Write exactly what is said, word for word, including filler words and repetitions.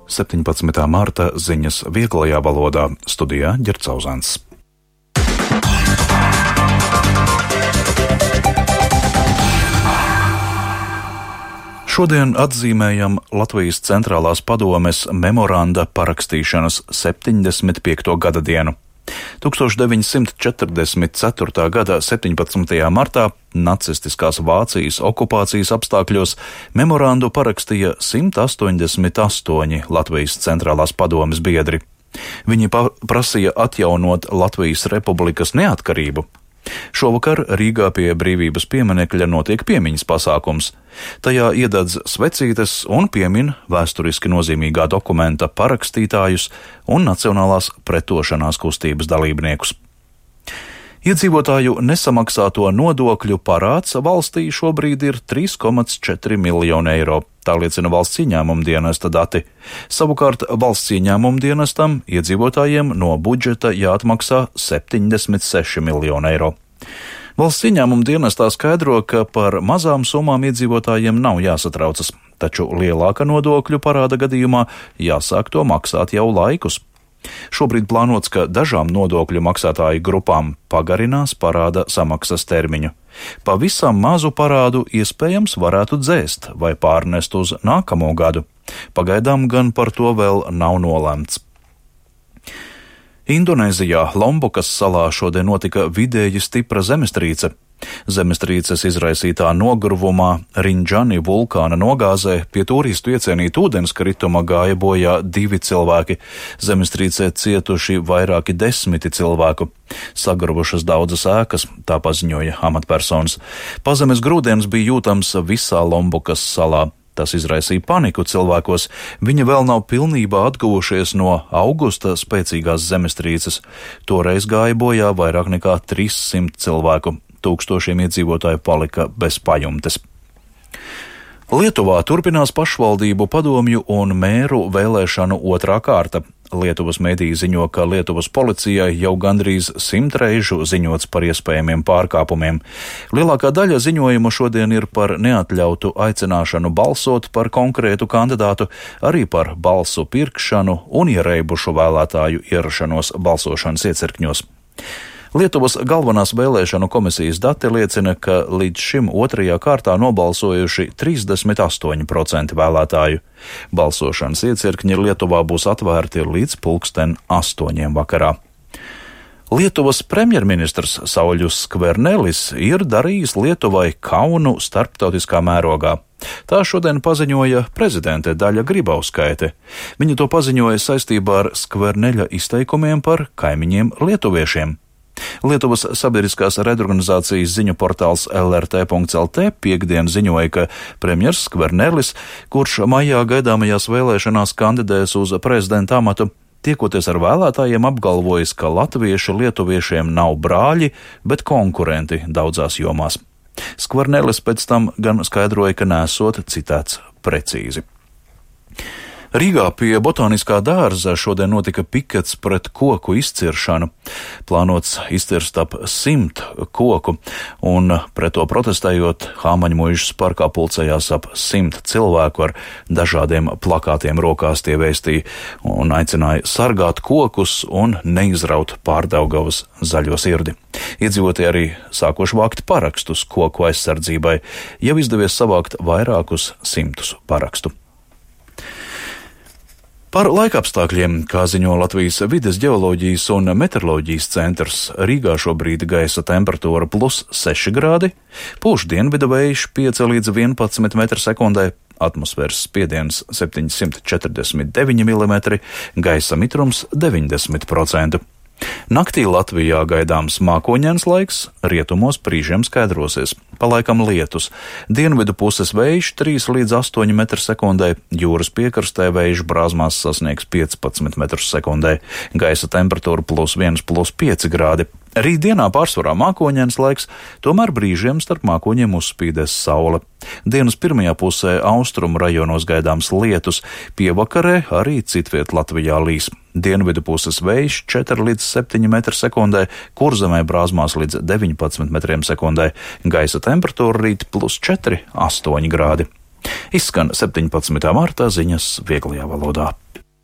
septiņpadsmitā marta ziņas vieglajā valodā, studijā Ģercauzāns. Šodien atzīmējam Latvijas centrālās padomes memoranda parakstīšanas septiņdesmit piekto gada dienu. tūkstoš deviņsimt četrdesmit ceturtā gada septiņpadsmitajā martā nacistiskās Vācijas okupācijas apstākļos memorandu parakstīja simt astoņdesmit astoņi Latvijas centrālās padomes biedri. Viņi prasīja atjaunot Latvijas republikas neatkarību. Šovakar Rīgā pie Brīvības pieminekļa notiek piemiņas pasākums. Tajā iededz svecītes un piemin vēsturiski nozīmīgā dokumenta parakstītājus un nacionālās pretošanās kustības dalībniekus. Iedzīvotāju nesamaksāto nodokļu parāds valstī šobrīd ir trīs komats četri miljoni eiro. Tā liecina valsts ieņēmuma dienesta dati. Savukārt valsts ieņēmuma dienestam iedzīvotājiem no budžeta jāatmaksā septiņdesmit seši miljoni eiro. Valsts ieņēmuma dienestā skaidro, ka par mazām summām iedzīvotājiem nav jāsatraucas, taču lielāka nodokļu parāda gadījumā jāsāk to maksāt jau laikus. Šobrīd plānots, ka dažām nodokļu maksātāju grupām pagarinās parāda samaksas termiņu. Pavisam mazu parādu iespējams varētu dzēst vai pārnest uz nākamo gadu. Pagaidām gan par to vēl nav nolemts. Indonēzijā Lombokas salā šodien notika vidēji stipra zemestrīce. Zemestrīces izraisītā nogurvumā Rinjani vulkāna nogāzē pie turistu iecienīta ūdenskrituma gāja bojā divi cilvēki. Zemestrīcē cietuši vairāki desmiti cilvēku. Sagruvušas daudzas ēkas, tā paziņoja amatpersonas. Pazemes grūdienis bija jūtams visā Lombokas salā. Tas izraisīja paniku cilvēkos. Viņi vēl nav pilnībā atguvušies no augusta spēcīgās zemestrīces. Toreiz gāja bojā vairāk nekā trīssimt cilvēku. Tūkstošiem iedzīvotāju palika bez pajumtes. Lietuvā turpinās pašvaldību padomju un mēru vēlēšanu otrā kārta. Lietuvas mediji ziņo, ka Lietuvas policijai jau gandrīz simt reižu ziņots par iespējamiem pārkāpumiem. Lielākā daļa ziņojumu šodien ir par neatļautu aicināšanu balsot par konkrētu kandidātu, arī par balsu pirkšanu un ierēbušu vēlētāju ierašanos balsošanas iecirkņos. Lietuvas galvenās vēlēšanu komisijas dati liecina, ka līdz šim otrajā kārtā nobalsojuši trīsdesmit astoņi procenti vēlētāju. Balsošanas iecirkņi Lietuvā būs atvērti līdz pulksten astoņiem vakarā. Lietuvas premjerministrs Sauļus Skvernelis ir darījis Lietuvai kaunu starptautiskā mērogā. Tā šodien paziņoja prezidente Daļa Grybauskaite. Viņa to paziņoja saistībā ar Skverneļa izteikumiem par kaimiņiem lietuviešiem. Lietuvas sabiedriskās redorganizācijas ziņu portāls L R T punkts L T piekdien ziņoja, ka premjers Skvernelis, kurš maijā gaidāmajās vēlēšanās kandidēs uz prezidenta amatu, tiekoties ar vēlētājiem apgalvojis, ka latvieši lietuviešiem nav brāļi, bet konkurenti daudzās jomās. Skvernelis pēc tam gan skaidroja, ka nesot citēts precīzi. Rīgā pie Botāniskā dārza šodien notika pikets pret koku izciršanu. Plānots izcirst ap simt koku, un pret to protestējot Hāmaņmuižas parkā pulcējās ap simt cilvēku ar dažādiem plakātiem rokās. Tie vēstīja un aicināja sargāt kokus un neizraut Pārdaugavas zaļo sirdi. Iedzīvotāji arī sākoši vākt parakstus koku aizsardzībai, jau izdevies savākt vairākus simtus parakstu. Par laikapstākļiem, kā ziņo Latvijas vides ģeoloģijas un meteoroloģijas centrs, Rīgā šobrīd gaisa temperatūra plus seši grādi, pūš dienvidu vējš pieci līdz vienpadsmit metri sekundē, atmosfēras spiediens septiņsimt četrdesmit deviņi milimetri, gaisa mitrums deviņdesmit procenti. Naktī Latvijā gaidāms mākoņains laiks, rietumos brīžiem skaidrosies, palaikam lietus. Dienvidu puses vējš trīs līdz astoņi metri sekundē, jūras piekrastē vējš brāzmās sasniegs piecpadsmit metrus sekundē, gaisa temperatūra plus viens plus pieci grādi. Rītdienā pārsvarā mākoņains laiks, tomēr brīžiem starp mākoņiem uzspīdēs saule. Dienas pirmajā pusē austrumu rajonos gaidāms lietus, pievakarē arī citviet Latvijā līs. Dienvidu puses vējš četri līdz septiņi metri sekundē, Kurzemē brāzmās līdz deviņpadsmit metriem sekundē, gaisa temperatūra rīt plus četri, astoņi grādi. Izskan septiņpadsmitā martā ziņas vieglajā valodā.